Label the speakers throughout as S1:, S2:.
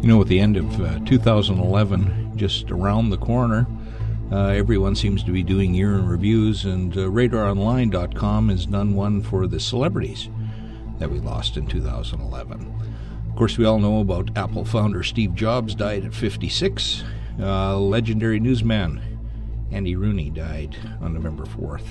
S1: You know, at the end of 2011, just around the corner, everyone seems to be doing year-end reviews, and RadarOnline.com has done one for the celebrities that we lost in 2011. Of course, we all know about Apple founder Steve Jobs, died at 56. Legendary newsman Andy Rooney died on November 4th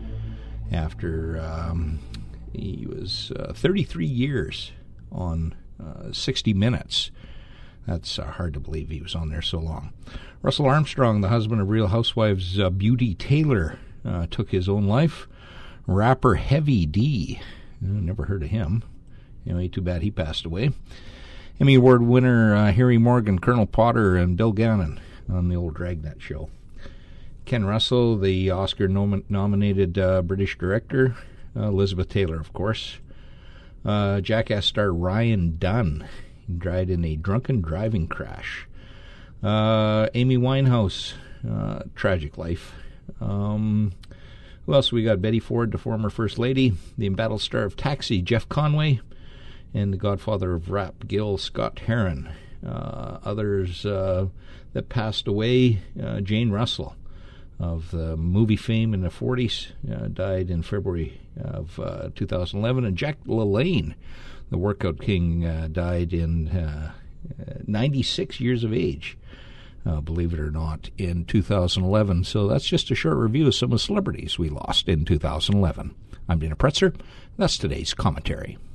S1: after he was 33 years on 60 Minutes. That's hard to believe he was on there so long. Russell Armstrong, the husband of Real Housewives Beauty Taylor, took his own life. Rapper Heavy D, never heard of him. Anyway, too bad he passed away. Emmy Award winner Harry Morgan, Colonel Potter, and Bill Gannon on the old Dragnet show. Ken Russell, the Oscar-nominated British director. Elizabeth Taylor, of course. Jackass star Ryan Dunn. He died in a drunken driving crash. Amy Winehouse, tragic life. Who else we got? Betty Ford, the former First Lady. The embattled star of Taxi, Jeff Conway. And the godfather of rap, Gil Scott-Heron. Others that passed away, Jane Russell of the movie fame in the 40s, died in February of 2011. And Jack LaLanne, the workout king, died in 96 years of age, believe it or not, in 2011. So that's just a short review of some of the celebrities we lost in 2011. I'm Dana Pretzer. That's today's commentary.